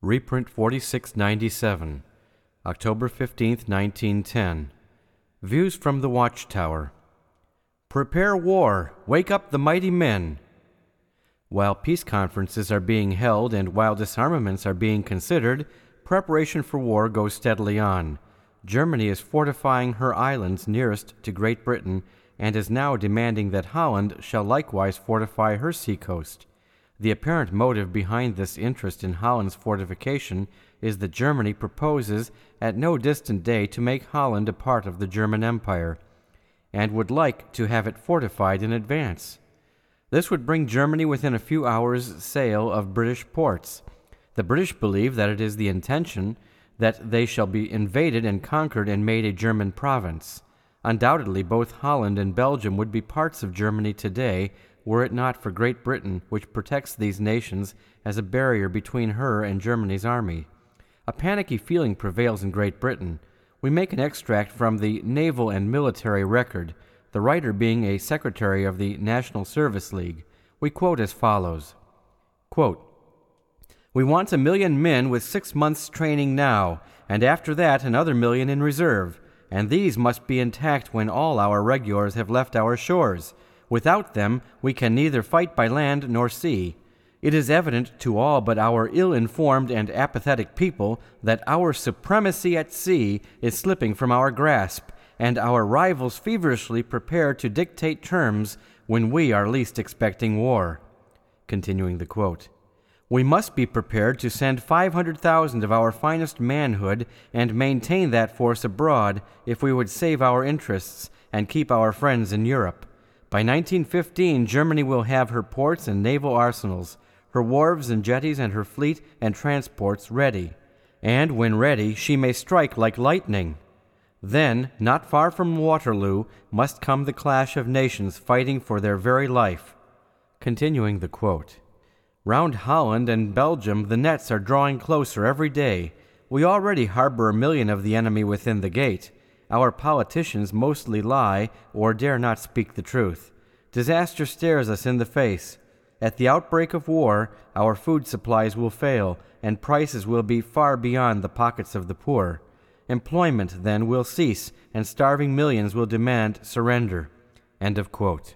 Reprint 4697, October 15, 1910. Views from the Watchtower. Prepare war! Wake up the mighty men! While peace conferences are being held and while disarmaments are being considered, preparation for war goes steadily on. Germany is fortifying her islands nearest to Great Britain and is now demanding that Holland shall likewise fortify her seacoast. The apparent motive behind this interest in Holland's fortification is that Germany proposes at no distant day to make Holland a part of the German Empire, and would like to have it fortified in advance. This would bring Germany within a few hours' sail of British ports. The British believe that it is the intention that they shall be invaded and conquered and made a German province. Undoubtedly, both Holland and Belgium would be parts of Germany today, were it not for Great Britain, which protects these nations as a barrier between her and Germany's army. A panicky feeling prevails in Great Britain. We make an extract from the Naval and Military Record, the writer being a secretary of the National Service League. We quote as follows, quote, "We want 1 million men with 6 months' training now, and after that another 1 million in reserve, and these must be intact when all our regulars have left our shores. Without them, we can neither fight by land nor sea. It is evident to all but our ill-informed and apathetic people that our supremacy at sea is slipping from our grasp, and our rivals feverishly prepare to dictate terms when we are least expecting war." Continuing the quote, "We must be prepared to send 500,000 of our finest manhood and maintain that force abroad if we would save our interests and keep our friends in Europe. By 1915, Germany will have her ports and naval arsenals, her wharves and jetties and her fleet and transports ready. And when ready, she may strike like lightning. Then, not far from Waterloo, must come the clash of nations fighting for their very life." Continuing the quote, "Round Holland and Belgium the nets are drawing closer every day. We already harbor 1 million of the enemy within the gate. Our politicians mostly lie or dare not speak the truth. Disaster stares us in the face. At the outbreak of war, our food supplies will fail, and prices will be far beyond the pockets of the poor. Employment, then, will cease, and starving millions will demand surrender." End of quote.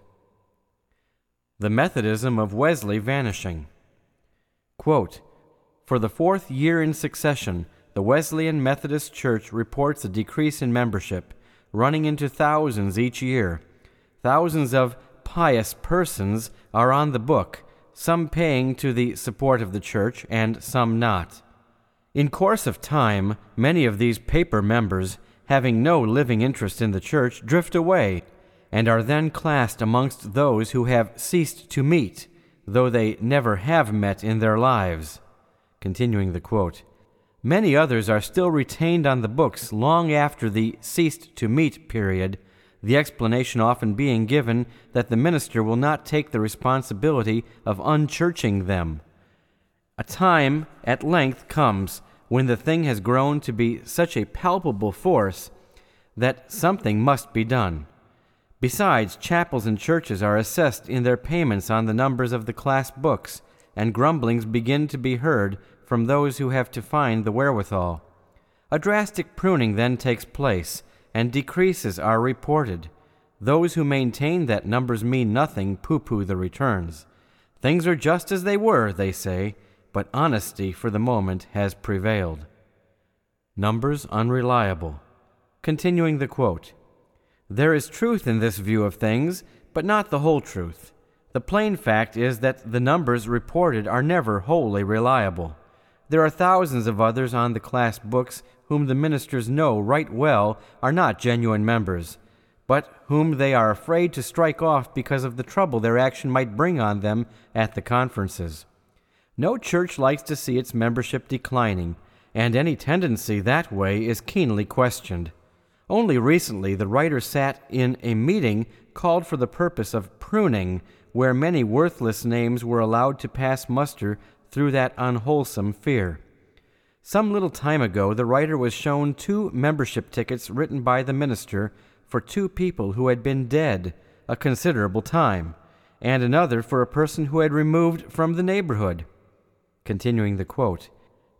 The Methodism of Wesley vanishing. Quote, "For the 4th year in succession, the Wesleyan Methodist Church reports a decrease in membership, running into thousands each year. Thousands of pious persons are on the book, some paying to the support of the church and some not. In course of time, many of these paper members, having no living interest in the church, drift away, and are then classed amongst those who have ceased to meet, though they never have met in their lives." Continuing the quote, "Many others are still retained on the books long after the ceased to meet period, the explanation often being given that the minister will not take the responsibility of unchurching them. A time at length comes when the thing has grown to be such a palpable force that something must be done. Besides, chapels and churches are assessed in their payments on the numbers of the class books, and grumblings begin to be heard from those who have to find the wherewithal. A drastic pruning then takes place, and decreases are reported. Those who maintain that numbers mean nothing pooh-pooh the returns. Things are just as they were, they say, but honesty for the moment has prevailed." Numbers unreliable. Continuing the quote, "There is truth in this view of things, but not the whole truth. The plain fact is that the numbers reported are never wholly reliable. There are thousands of others on the class books whom the ministers know right well are not genuine members, but whom they are afraid to strike off because of the trouble their action might bring on them at the conferences. No church likes to see its membership declining, and any tendency that way is keenly questioned. Only recently the writer sat in a meeting called for the purpose of pruning, where many worthless names were allowed to pass muster through that unwholesome fear. Some little time ago the writer was shown 2 membership tickets written by the minister for 2 people who had been dead a considerable time, and another for a person who had removed from the neighborhood. Continuing the quote,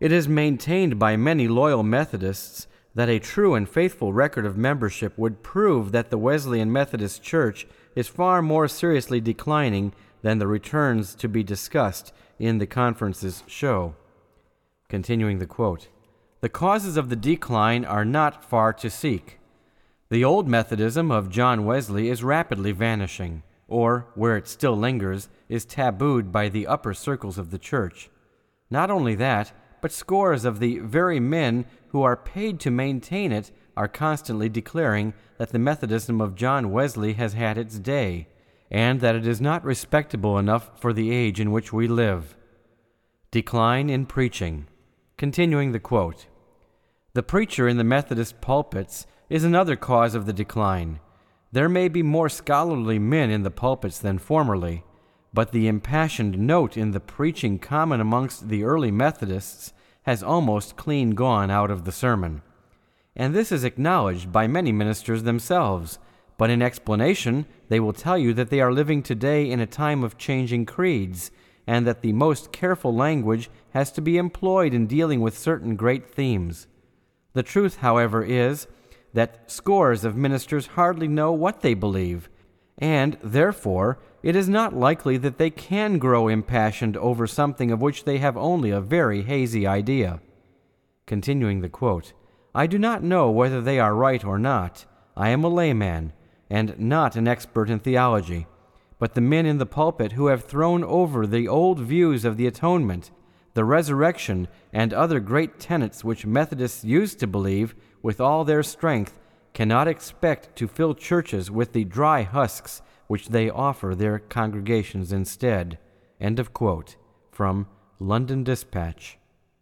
It is maintained by many loyal Methodists that a true and faithful record of membership would prove that the Wesleyan Methodist Church is far more seriously declining than the returns to be discussed in the conferences show. Continuing the quote, "The causes of the decline are not far to seek. The old Methodism of John Wesley is rapidly vanishing, or, where it still lingers, is tabooed by the upper circles of the church. Not only that, but scores of the very men who are paid to maintain it are constantly declaring that the Methodism of John Wesley has had its day, and that it is not respectable enough for the age in which we live." Decline in preaching. Continuing the quote, "The preacher in the Methodist pulpits is another cause of the decline. There may be more scholarly men in the pulpits than formerly, but the impassioned note in the preaching common amongst the early Methodists has almost clean gone out of the sermon. And this is acknowledged by many ministers themselves, but in explanation they will tell you that they are living today in a time of changing creeds, and that the most careful language has to be employed in dealing with certain great themes. The truth, however, is that scores of ministers hardly know what they believe, and, therefore, it is not likely that they can grow impassioned over something of which they have only a very hazy idea." Continuing the quote, "I do not know whether they are right or not. I am a layman, and not an expert in theology. But the men in the pulpit who have thrown over the old views of the atonement, the resurrection, and other great tenets which Methodists used to believe with all their strength, cannot expect to fill churches with the dry husks which they offer their congregations instead." End of quote. From London Dispatch.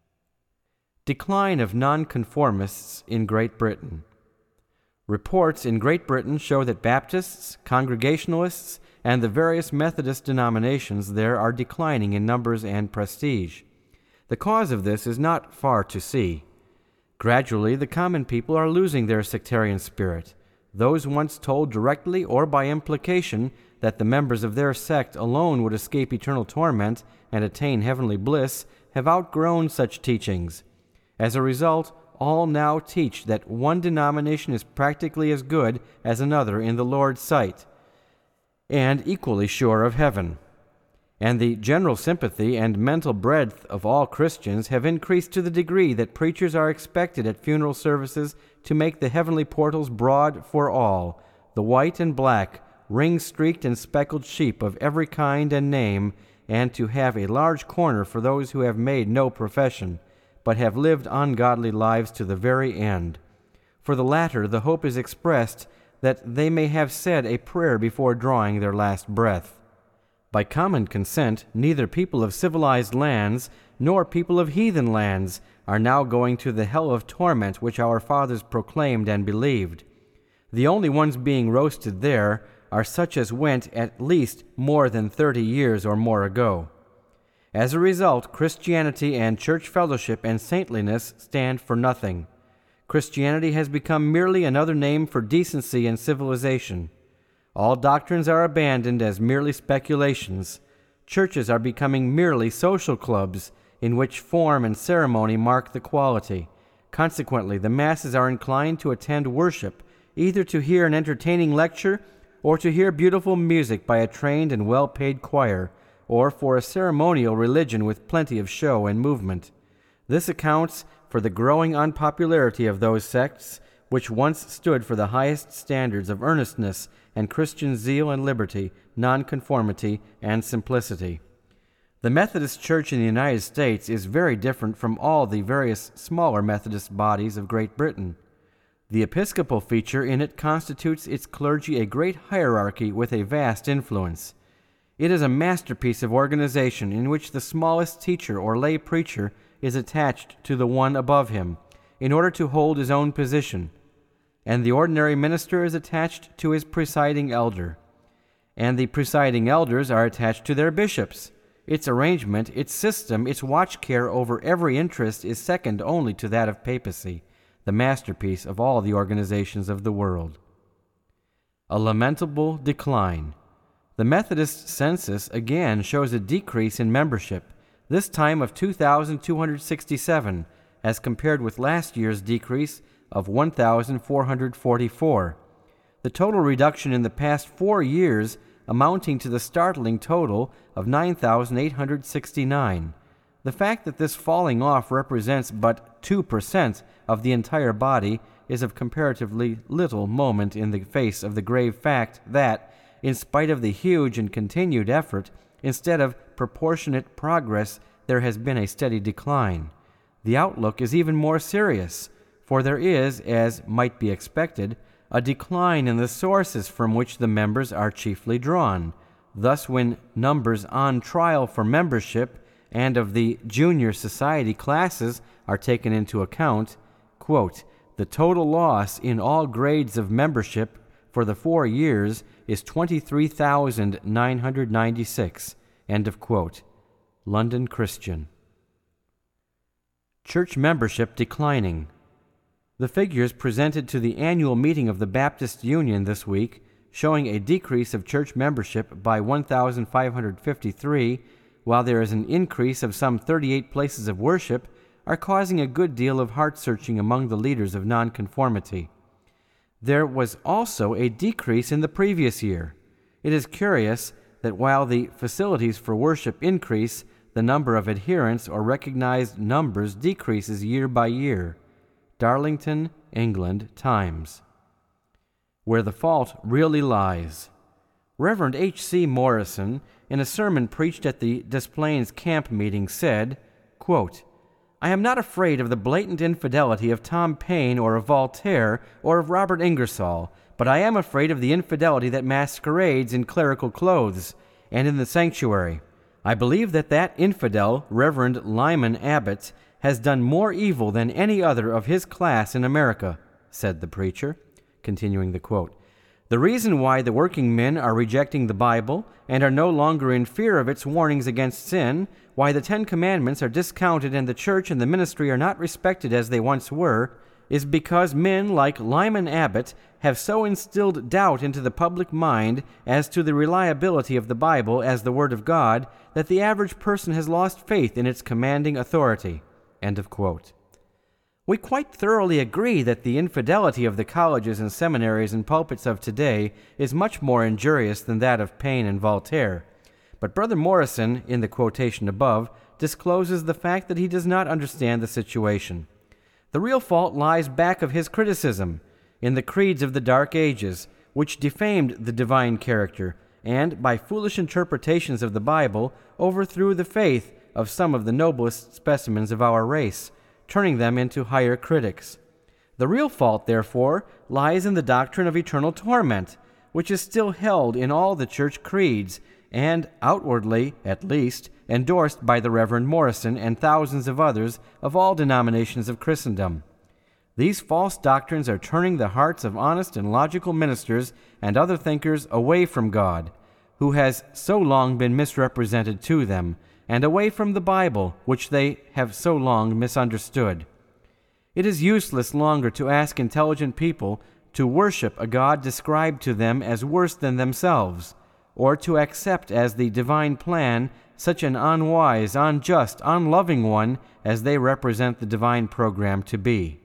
Decline of nonconformists in Great Britain. Reports in Great Britain show that Baptists, Congregationalists, and the various Methodist denominations there are declining in numbers and prestige. The cause of this is not far to see. Gradually, the common people are losing their sectarian spirit. Those once told directly or by implication that the members of their sect alone would escape eternal torment and attain heavenly bliss have outgrown such teachings. As a result, all now teach that one denomination is practically as good as another in the Lord's sight, and equally sure of heaven. And the general sympathy and mental breadth of all Christians have increased to the degree that preachers are expected at funeral services to make the heavenly portals broad for all, the white and black, ring-streaked and speckled sheep of every kind and name, and to have a large corner for those who have made no profession, but have lived ungodly lives to the very end. For the latter, the hope is expressed that they may have said a prayer before drawing their last breath. By common consent, neither people of civilized lands nor people of heathen lands are now going to the hell of torment which our fathers proclaimed and believed. The only ones being roasted there are such as went at least more than 30 years or more ago. As a result, Christianity and church fellowship and saintliness stand for nothing. Christianity has become merely another name for decency and civilization. All doctrines are abandoned as merely speculations. Churches are becoming merely social clubs in which form and ceremony mark the quality. Consequently, the masses are inclined to attend worship, either to hear an entertaining lecture or to hear beautiful music by a trained and well-paid choir, or for a ceremonial religion with plenty of show and movement. This accounts for the growing unpopularity of those sects which once stood for the highest standards of earnestness and Christian zeal and liberty, nonconformity, and simplicity. The Methodist Church in the United States is very different from all the various smaller Methodist bodies of Great Britain. The Episcopal feature in it constitutes its clergy a great hierarchy with a vast influence. It is a masterpiece of organization in which the smallest teacher or lay preacher is attached to the one above him in order to hold his own position, and the ordinary minister is attached to his presiding elder, and the presiding elders are attached to their bishops. Its arrangement, its system, its watch care over every interest is second only to that of papacy, the masterpiece of all the organizations of the world. A lamentable decline. The Methodist census again shows a decrease in membership. this time of 2,267, as compared with last year's decrease of 1,444. The total reduction in the past 4 years amounting to the startling total of 9,869. The fact that this falling off represents but 2% of the entire body is of comparatively little moment in the face of the grave fact that, in spite of the huge and continued effort, instead of proportionate progress, there has been a steady decline. The outlook is even more serious, for there is, as might be expected, a decline in the sources from which the members are chiefly drawn. Thus, when numbers on trial for membership and of the junior society classes are taken into account, quote, the total loss in all grades of membership for the 4 years is 23,996, end of quote. London Christian. Church membership declining. The figures presented to the annual meeting of the Baptist Union this week, showing a decrease of church membership by 1,553, while there is an increase of some 38 places of worship, are causing a good deal of heart-searching among the leaders of nonconformity. There was also a decrease in the previous year. It is curious that while the facilities for worship increase, the number of adherents or recognized numbers decreases year by year. Darlington, England, Times. Where the fault really lies. Reverend H.C. Morrison, in a sermon preached at the Des Plaines camp meeting, said, quote, I am not afraid of the blatant infidelity of Tom Paine or of Voltaire or of Robert Ingersoll, but I am afraid of the infidelity that masquerades in clerical clothes and in the sanctuary. I believe that infidel, Reverend Lyman Abbott, has done more evil than any other of his class in America, said the preacher, continuing the quote. The reason why the working men are rejecting the Bible and are no longer in fear of its warnings against sin, why the 10 Commandments are discounted and the church and the ministry are not respected as they once were, is because men like Lyman Abbott have so instilled doubt into the public mind as to the reliability of the Bible as the Word of God that the average person has lost faith in its commanding authority. End of quote. We quite thoroughly agree that the infidelity of the colleges and seminaries and pulpits of today is much more injurious than that of Paine and Voltaire. But Brother Morrison, in the quotation above, discloses the fact that he does not understand the situation. The real fault lies back of his criticism, in the creeds of the Dark Ages, which defamed the divine character, and, by foolish interpretations of the Bible, overthrew the faith of some of the noblest specimens of our race, turning them into higher critics. The real fault, therefore, lies in the doctrine of eternal torment, which is still held in all the church creeds, and, outwardly, at least, endorsed by the Reverend Morrison and thousands of others of all denominations of Christendom. These false doctrines are turning the hearts of honest and logical ministers and other thinkers away from God, who has so long been misrepresented to them, and away from the Bible, which they have so long misunderstood. It is useless longer to ask intelligent people to worship a God described to them as worse than themselves, or to accept as the divine plan such an unwise, unjust, unloving one as they represent the divine program to be.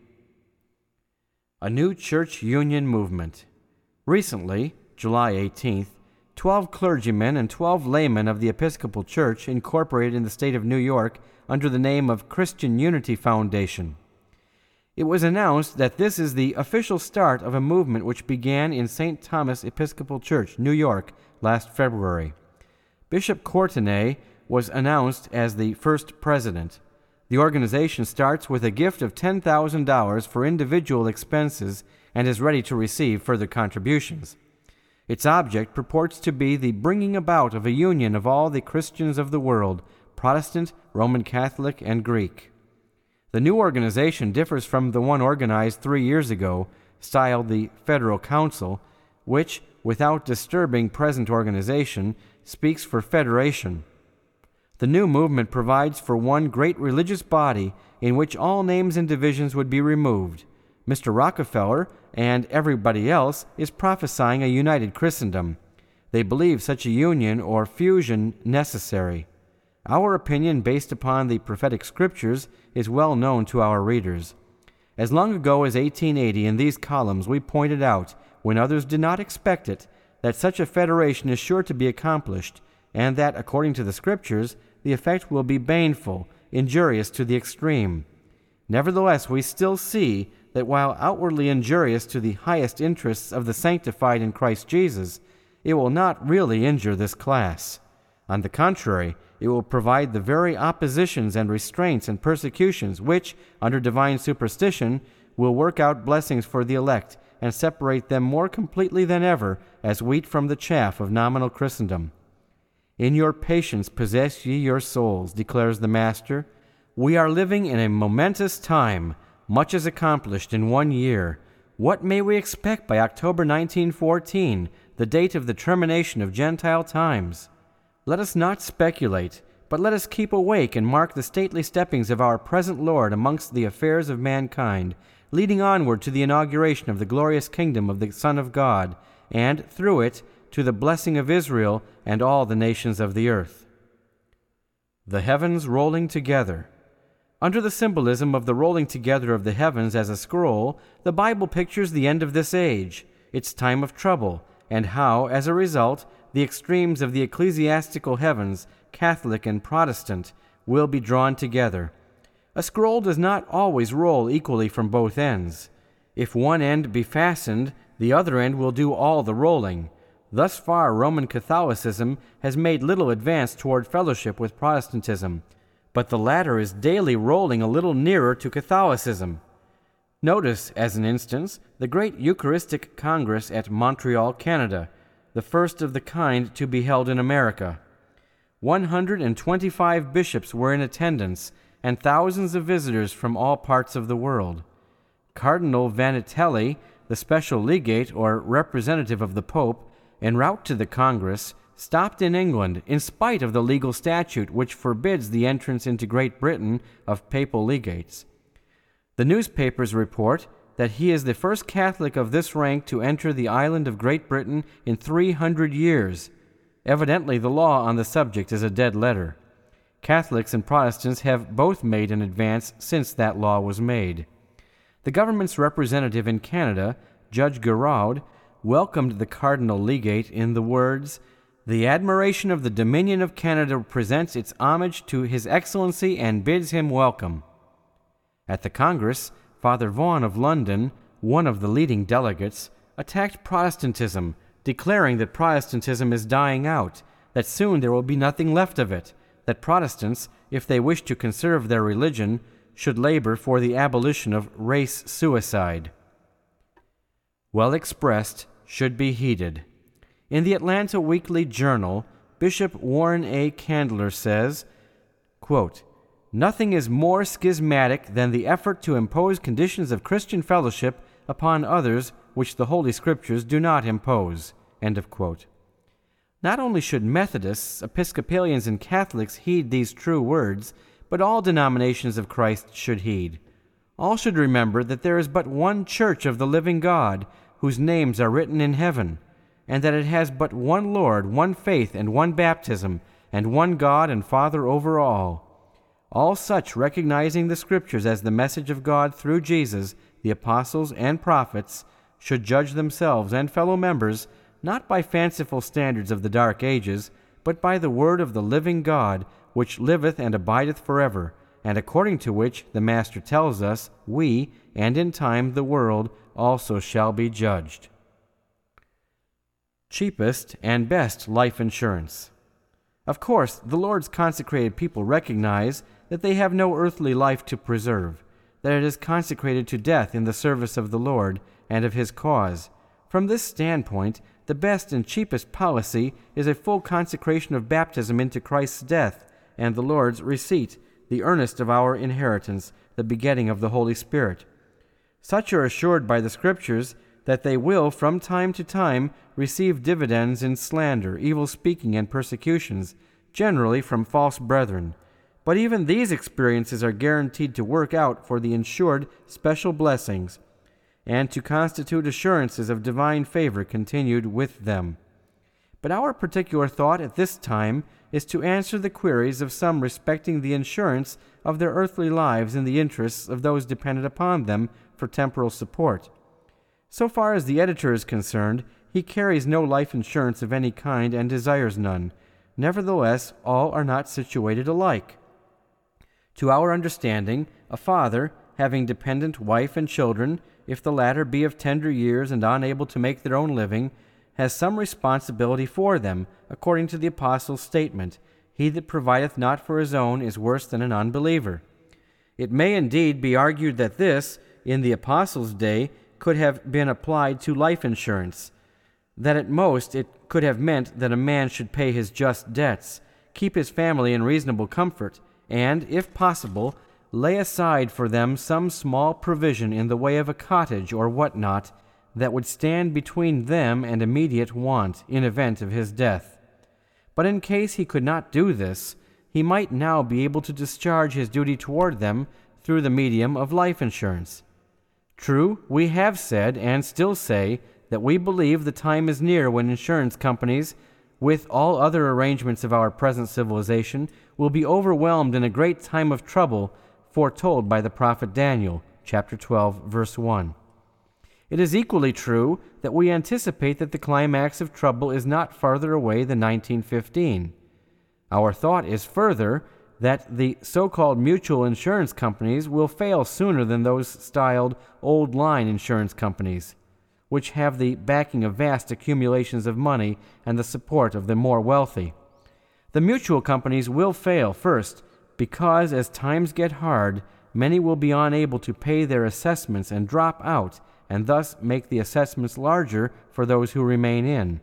A new church union movement. Recently, July 18th, 12 clergymen and 12 laymen of the Episcopal Church incorporated in the state of New York under the name of Christian Unity Foundation. It was announced that this is the official start of a movement which began in St. Thomas Episcopal Church, New York, last February. Bishop Courtenay was announced as the first president. The organization starts with a gift of $10,000 for individual expenses and is ready to receive further contributions. Its object purports to be the bringing about of a union of all the Christians of the world, Protestant, Roman Catholic, and Greek. The new organization differs from the one organized 3 years ago, styled the Federal Council, which, without disturbing present organization, speaks for federation. The new movement provides for one great religious body in which all names and divisions would be removed. Mr. Rockefeller and everybody else is prophesying a united Christendom. They believe such a union or fusion necessary. Our opinion, based upon the prophetic scriptures, is well known to our readers. As long ago as 1880, in these columns, we pointed out, when others did not expect it, that such a federation is sure to be accomplished, and that, according to the scriptures, the effect will be baneful, injurious to the extreme. Nevertheless, we still see that while outwardly injurious to the highest interests of the sanctified in Christ Jesus, it will not really injure this class. On the contrary, it will provide the very oppositions and restraints and persecutions which, under divine superstition, will work out blessings for the elect and separate them more completely than ever as wheat from the chaff of nominal Christendom. In your patience possess ye your souls, declares the Master. We are living in a momentous time. Much is accomplished in 1 year. What may we expect by October 1914, the date of the termination of Gentile times? Let us not speculate, but let us keep awake and mark the stately steppings of our present Lord amongst the affairs of mankind, leading onward to the inauguration of the glorious kingdom of the Son of God, and, through it, to the blessing of Israel and all the nations of the earth. The heavens rolling together. Under the symbolism of the rolling together of the heavens as a scroll, the Bible pictures the end of this age, its time of trouble, and how, as a result, the extremes of the ecclesiastical heavens, Catholic and Protestant, will be drawn together. A scroll does not always roll equally from both ends. If one end be fastened, the other end will do all the rolling. Thus far, Roman Catholicism has made little advance toward fellowship with Protestantism, but the latter is daily rolling a little nearer to Catholicism. Notice, as an instance, the great Eucharistic Congress at Montreal, Canada, the first of the kind to be held in America. 125 bishops were in attendance, and thousands of visitors from all parts of the world. Cardinal Vanitelli, the special legate or representative of the Pope, en route to the Congress, stopped in England in spite of the legal statute which forbids the entrance into Great Britain of papal legates. The newspapers report that he is the first Catholic of this rank to enter the island of Great Britain in 300 years. Evidently, the law on the subject is a dead letter. Catholics and Protestants have both made an advance since that law was made. The government's representative in Canada, Judge Giraud, welcomed the Cardinal Legate in the words, "The admiration of the Dominion of Canada presents its homage to His Excellency and bids him welcome." At the Congress, Father Vaughan of London, one of the leading delegates, attacked Protestantism, declaring that Protestantism is dying out, that soon there will be nothing left of it, that Protestants, if they wish to conserve their religion, should labor for the abolition of race suicide. Well expressed, should be heeded. In the Atlanta Weekly Journal, Bishop Warren A. Candler says, quote, "Nothing is more schismatic than the effort to impose conditions of Christian fellowship upon others which the Holy Scriptures do not impose." End of quote. Not only should Methodists, Episcopalians, and Catholics heed these true words, but all denominations of Christ should heed. All should remember that there is but one church of the living God, whose names are written in heaven, and that it has but one Lord, one faith, and one baptism, and one God and Father over all. All such, recognizing the Scriptures as the message of God through Jesus, the apostles, and prophets, should judge themselves and fellow members not by fanciful standards of the dark ages, but by the word of the living God, which liveth and abideth forever, and according to which the Master tells us, we, and in time the world, also shall be judged. Cheapest and best life insurance. Of course, the Lord's consecrated people recognize that they have no earthly life to preserve, that it is consecrated to death in the service of the Lord and of His cause. From this standpoint, the best and cheapest policy is a full consecration of baptism into Christ's death and the Lord's receipt, the earnest of our inheritance, the begetting of the Holy Spirit. Such are assured by the Scriptures that they will from time to time receive dividends in slander, evil speaking, and persecutions, generally from false brethren. But even these experiences are guaranteed to work out for the insured special blessings, and to constitute assurances of divine favor continued with them. But our particular thought at this time is to answer the queries of some respecting the insurance of their earthly lives in the interests of those dependent upon them for temporal support. So far as the editor is concerned, he carries no life insurance of any kind and desires none. Nevertheless, all are not situated alike. To our understanding, a father, having dependent wife and children, if the latter be of tender years and unable to make their own living, has some responsibility for them, according to the Apostle's statement, "He that provideth not for his own is worse than an unbeliever." It may indeed be argued that this, in the Apostle's day, could have been applied to life insurance, that at most it could have meant that a man should pay his just debts, keep his family in reasonable comfort, and, if possible, lay aside for them some small provision in the way of a cottage or what not that would stand between them and immediate want in event of his death. But in case he could not do this, he might now be able to discharge his duty toward them through the medium of life insurance. True, we have said, and still say, that we believe the time is near when insurance companies, with all other arrangements of our present civilization, will be overwhelmed in a great time of trouble foretold by the prophet Daniel, chapter 12, verse 1. It is equally true that we anticipate that the climax of trouble is not farther away than 1915. Our thought is further that the so-called mutual insurance companies will fail sooner than those styled old-line insurance companies, which have the backing of vast accumulations of money and the support of the more wealthy. The mutual companies will fail first because, as times get hard, many will be unable to pay their assessments and drop out, and thus make the assessments larger for those who remain in.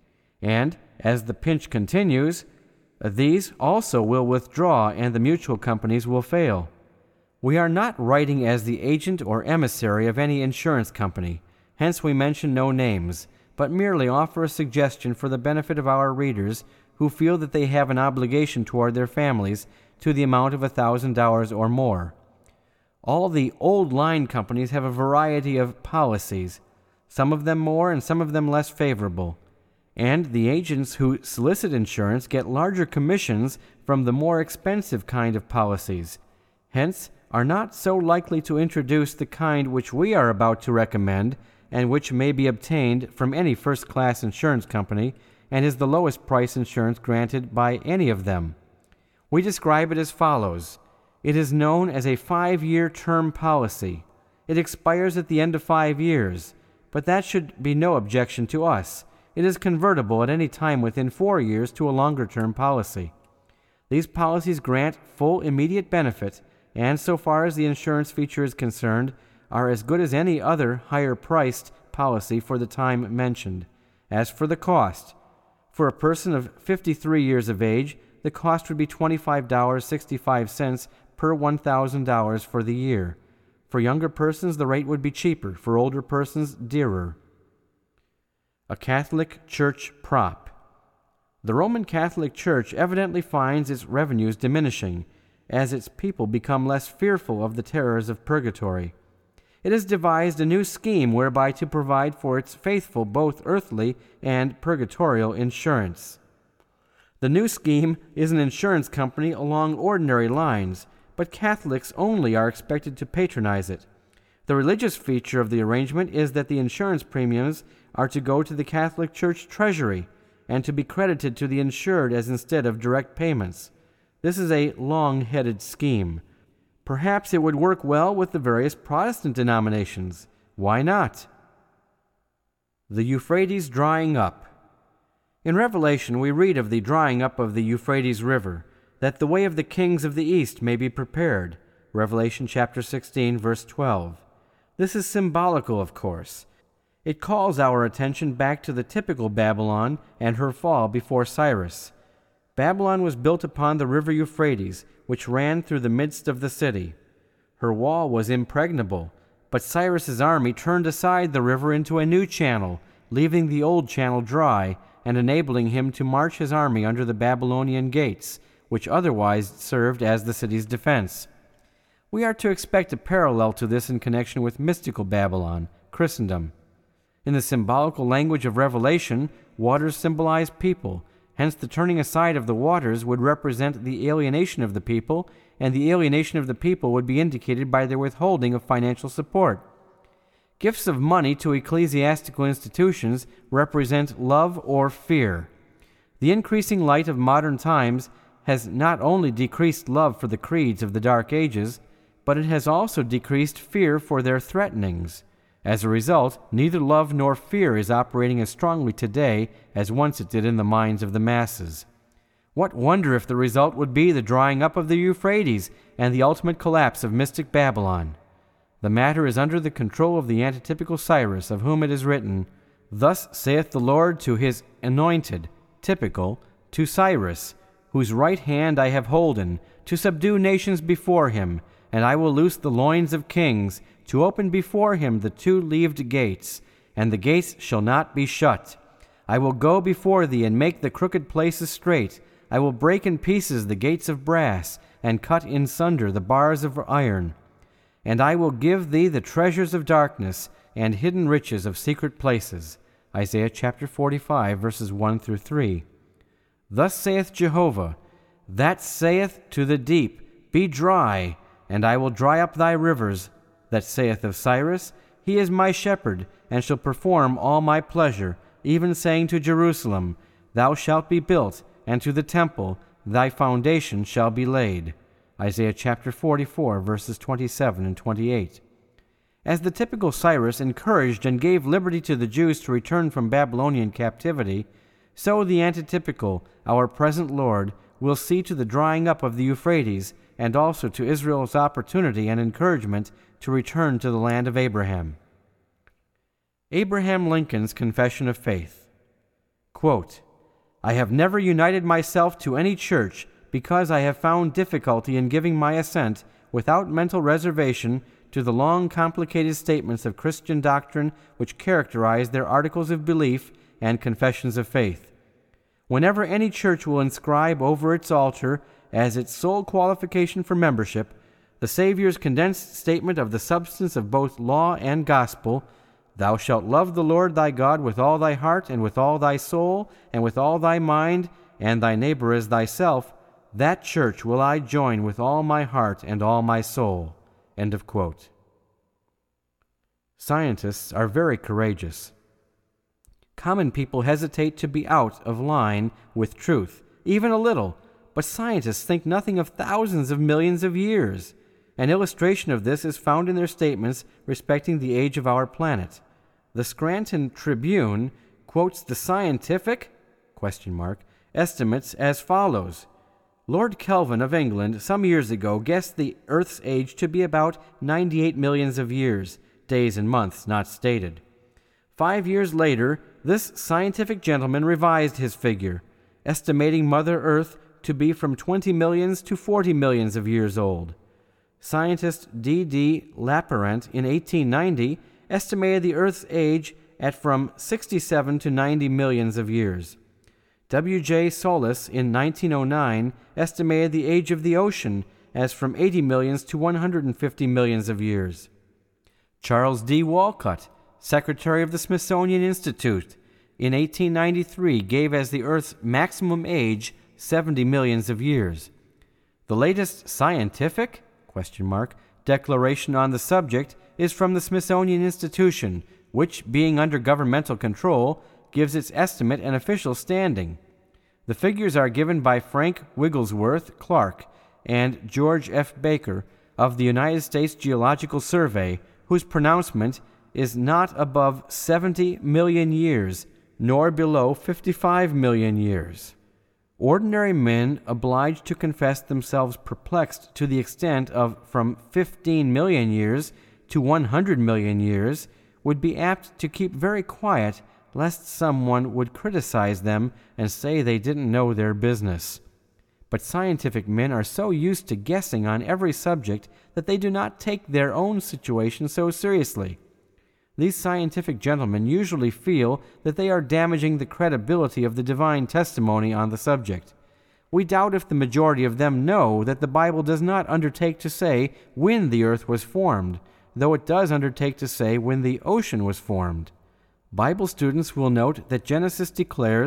And, as the pinch continues, these also will withdraw and the mutual companies will fail. We are not writing as the agent or emissary of any insurance company, hence we mention no names, but merely offer a suggestion for the benefit of our readers who feel that they have an obligation toward their families to the amount of $1,000 or more. All the old line companies have a variety of policies, some of them more and some of them less favorable, and the agents who solicit insurance get larger commissions from the more expensive kind of policies, hence are not so likely to introduce the kind which we are about to recommend and which may be obtained from any first-class insurance company and is the lowest price insurance granted by any of them. We describe it as follows. It is known as a 5-year term policy. It expires at the end of 5 years, but that should be no objection to us. It is convertible at any time within 4 years to a longer term policy. These policies grant full immediate benefit, and so far as the insurance feature is concerned, are as good as any other higher-priced policy for the time mentioned. As for the cost, for a person of 53 years of age, the cost would be $25.65 per $1,000 for the year. For younger persons, the rate would be cheaper. For older persons, dearer. A Catholic Church prop. The Roman Catholic Church evidently finds its revenues diminishing as its people become less fearful of the terrors of purgatory. It has devised a new scheme whereby to provide for its faithful both earthly and purgatorial insurance. The new scheme is an insurance company along ordinary lines, but Catholics only are expected to patronize it. The religious feature of the arrangement is that the insurance premiums are to go to the Catholic Church treasury and to be credited to the insured as instead of direct payments. This is a long-headed scheme. Perhaps it would work well with the various Protestant denominations. Why not? The Euphrates drying up. In Revelation we read of the drying up of the Euphrates River, that the way of the kings of the east may be prepared. Revelation chapter 16, verse 12. This is symbolical, of course. It calls our attention back to the typical Babylon and her fall before Cyrus. Babylon was built upon the river Euphrates, which ran through the midst of the city. Her wall was impregnable, but Cyrus's army turned aside the river into a new channel, leaving the old channel dry and enabling him to march his army under the Babylonian gates, which otherwise served as the city's defense. We are to expect a parallel to this in connection with mystical Babylon, Christendom. In the symbolical language of Revelation, waters symbolize people, Hence the turning aside of the waters would represent the alienation of the people, and the alienation of the people would be indicated by their withholding of financial support. Gifts of money to ecclesiastical institutions represent love or fear. The increasing light of modern times has not only decreased love for the creeds of the Dark Ages, but it has also decreased fear for their threatenings. As a result, neither love nor fear is operating as strongly today as once it did in the minds of the masses. What wonder if the result would be the drying up of the Euphrates and the ultimate collapse of mystic Babylon. The matter is under the control of the antitypical Cyrus, of whom it is written, "Thus saith the Lord to his anointed," typical, to Cyrus, "whose right hand I have holden, to subdue nations before him, and I will loose the loins of kings, to open before him the two-leaved gates, and the gates shall not be shut. I will go before thee and make the crooked places straight. I will break in pieces the gates of brass, and cut in sunder the bars of iron. And I will give thee the treasures of darkness, and hidden riches of secret places." Isaiah chapter 45, verses 1 through 3. "Thus saith Jehovah, that saith to the deep, Be dry, and I will dry up thy rivers. That saith of Cyrus, He is my shepherd, and shall perform all my pleasure, even saying to Jerusalem, Thou shalt be built, and to the temple, Thy foundation shall be laid." Isaiah chapter 44, verses 27 and 28. As the typical Cyrus encouraged and gave liberty to the Jews to return from Babylonian captivity, so the antitypical, our present Lord, will see to the drying up of the Euphrates, and also to Israel's opportunity and encouragement to return to the land of Abraham. Abraham Lincoln's Confession of Faith. Quote, "I have never united myself to any church because I have found difficulty in giving my assent without mental reservation to the long complicated statements of Christian doctrine which characterize their articles of belief and confessions of faith. Whenever any church will inscribe over its altar as its sole qualification for membership the Savior's condensed statement of the substance of both law and gospel, Thou shalt love the Lord thy God with all thy heart and with all thy soul and with all thy mind, and thy neighbor as thyself, that church will I join with all my heart and all my soul." End of quote. Scientists are very courageous. Common people hesitate to be out of line with truth, even a little, but scientists think nothing of thousands of millions of years. An illustration of this is found in their statements respecting the age of our planet. The Scranton Tribune quotes the scientific estimates as follows. Lord Kelvin of England some years ago guessed the Earth's age to be about 98 millions of years, days and months not stated. 5 years later, this scientific gentleman revised his figure, estimating Mother Earth to be from 20 millions to 40 millions of years old. Scientist D.D. Laparent in 1890 estimated the Earth's age at from 67 to 90 millions of years. W.J. Solis in 1909 estimated the age of the ocean as from 80 millions to 150 millions of years. Charles D. Walcott, Secretary of the Smithsonian Institute, in 1893 gave as the Earth's maximum age 70 millions of years. The latest scientific declaration on the subject is from the Smithsonian Institution, which, being under governmental control, gives its estimate an official standing. The figures are given by Frank Wigglesworth Clark and George F. Baker of the United States Geological Survey, whose pronouncement is not above 70 million years, nor below 55 million years. Ordinary men obliged to confess themselves perplexed to the extent of from 15 million years to 100 million years would be apt to keep very quiet lest someone would criticize them and say they didn't know their business. But scientific men are so used to guessing on every subject that they do not take their own situation so seriously. These scientific gentlemen usually feel that they are damaging the credibility of the divine testimony on the subject. We doubt if the majority of them know that the Bible does not undertake to say when the earth was formed, though it does undertake to say when the ocean was formed. Bible students will note that Genesis declares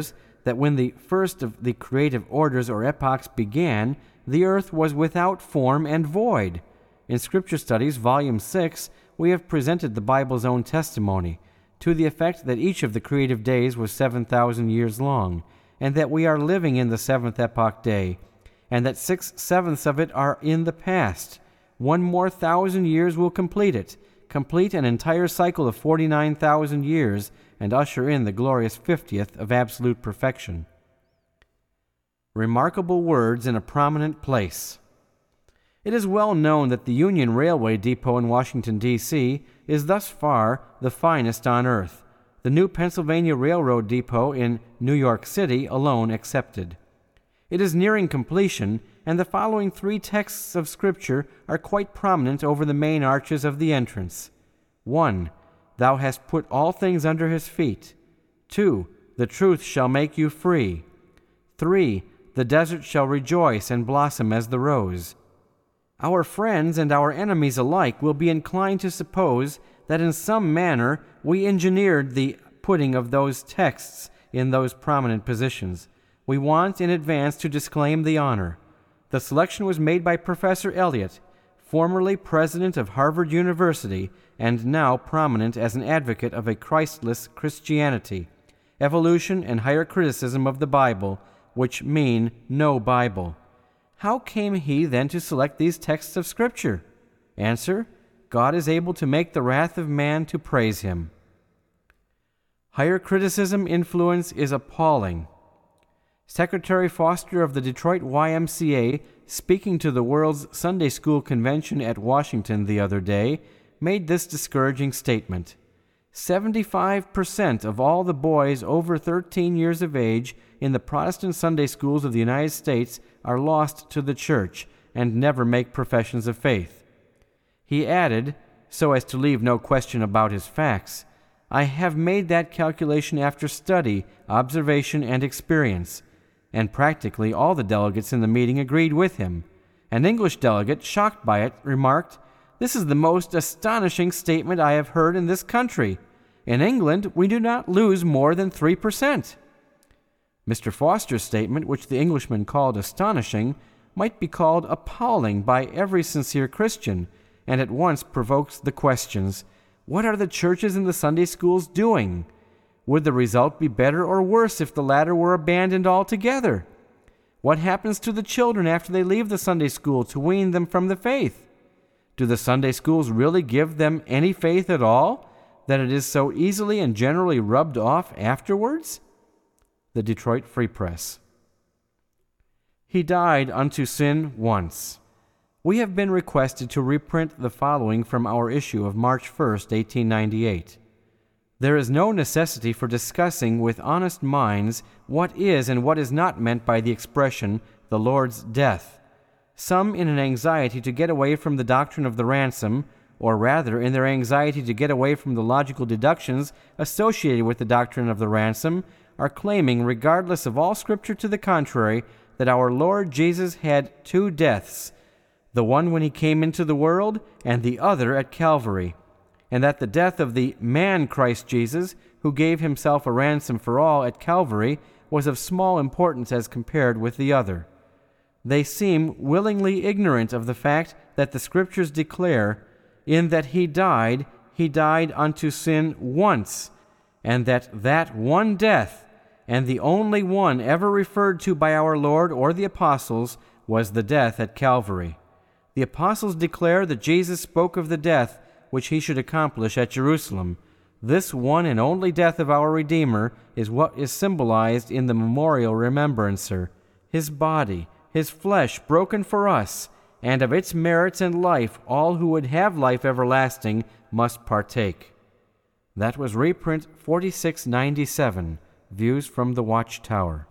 that when the first of the creative orders or epochs began, the earth was without form and void. In Scripture Studies, Volume 6, we have presented the Bible's own testimony to the effect that each of the creative days was 7,000 years long, and that we are living in the seventh epoch day, and that 6/7 of it are in the past. 1 more 1,000 years will complete it, complete an entire cycle of 49,000 years, and usher in the glorious 50th of absolute perfection. Remarkable words in a prominent place. It is well known that the Union Railway Depot in Washington, D.C. is thus far the finest on earth, the new Pennsylvania Railroad Depot in New York City alone excepted. It is nearing completion, and the following 3 texts of Scripture are quite prominent over the main arches of the entrance. 1. Thou hast put all things under his feet. 2. The truth shall make you free. 3. The desert shall rejoice and blossom as the rose. Our friends and our enemies alike will be inclined to suppose that in some manner we engineered the putting of those texts in those prominent positions. We want in advance to disclaim the honor. The selection was made by Professor Eliot, formerly president of Harvard University and now prominent as an advocate of a Christless Christianity, evolution and higher criticism of the Bible, which mean no Bible. How came he then to select these texts of Scripture? Answer: God is able to make the wrath of man to praise him. Higher criticism influence is appalling. Secretary Foster of the Detroit YMCA, speaking to the World's Sunday School Convention at Washington the other day, made this discouraging statement. 75% of all the boys over 13 years of age in the Protestant Sunday schools of the United States are lost to the church and never make professions of faith. He added, so as to leave no question about his facts, I have made that calculation after study, observation, and experience, and practically all the delegates in the meeting agreed with him. An English delegate, shocked by it, remarked, This is the most astonishing statement I have heard in this country. In England, we do not lose more than 3%. Mr. Foster's statement, which the Englishman called astonishing, might be called appalling by every sincere Christian, and at once provokes the questions, what are the churches and the Sunday schools doing? Would the result be better or worse if the latter were abandoned altogether? What happens to the children after they leave the Sunday school to wean them from the faith? Do the Sunday schools really give them any faith at all, that it is so easily and generally rubbed off afterwards? The Detroit Free Press. He died unto sin once. We have been requested to reprint the following from our issue of March 1st, 1898. There is no necessity for discussing with honest minds what is and what is not meant by the expression, the Lord's death. Some, in an anxiety to get away from the doctrine of the ransom, or rather in their anxiety to get away from the logical deductions associated with the doctrine of the ransom, are claiming, regardless of all Scripture to the contrary, that our Lord Jesus had 2 deaths, the one when he came into the world and the other at Calvary, and that the death of the man Christ Jesus, who gave himself a ransom for all at Calvary, was of small importance as compared with the other. They seem willingly ignorant of the fact that the Scriptures declare, in that he died unto sin once, and that one death, and the only one ever referred to by our Lord or the apostles, was the death at Calvary. The apostles declare that Jesus spoke of the death which he should accomplish at Jerusalem. This one and only death of our Redeemer is what is symbolized in the memorial remembrancer, his body, his flesh broken for us, and of its merits and life all who would have life everlasting must partake. That was reprint 4697, Views from the Watchtower.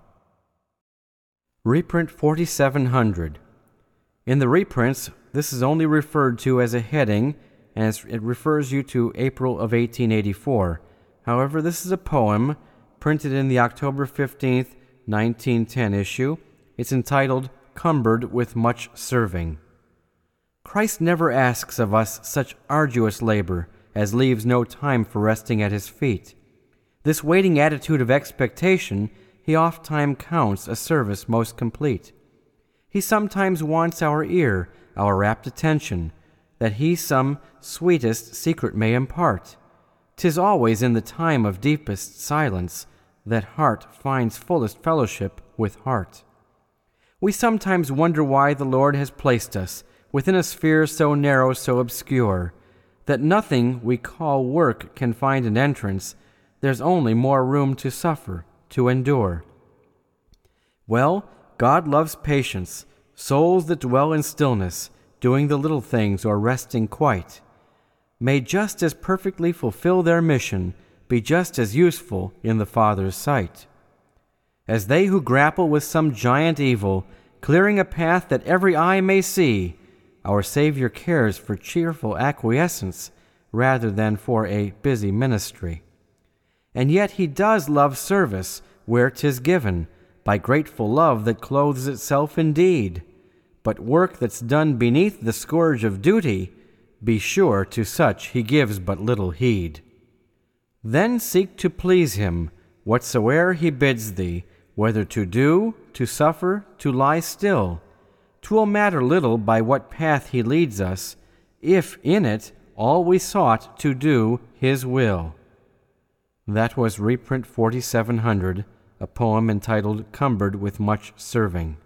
Reprint 4700. In the reprints, this is only referred to as a heading, as it refers you to April of 1884. However, this is a poem printed in the October 15th, 1910 issue. It's entitled, Cumbered with Much Serving. Christ never asks of us such arduous labor as leaves no time for resting at his feet. This waiting attitude of expectation, he oft-time counts a service most complete. He sometimes wants our ear, our rapt attention, that he some sweetest secret may impart. 'Tis always in the time of deepest silence that heart finds fullest fellowship with heart. We sometimes wonder why the Lord has placed us within a sphere so narrow, so obscure, that nothing we call work can find an entrance. There's only more room to suffer, to endure. Well, God loves patience, souls that dwell in stillness, doing the little things or resting quite, may just as perfectly fulfill their mission, be just as useful in the Father's sight. As they who grapple with some giant evil, clearing a path that every eye may see, our Savior cares for cheerful acquiescence rather than for a busy ministry. And yet he does love service where 'tis given, by grateful love that clothes itself in deed. But work that's done beneath the scourge of duty, be sure to such he gives but little heed. Then seek to please him, whatsoe'er he bids thee, whether to do, to suffer, to lie still. 'Twill matter little by what path he leads us, if in it all we sought to do his will. That was reprint 4700, a poem entitled Cumbered with Much Serving.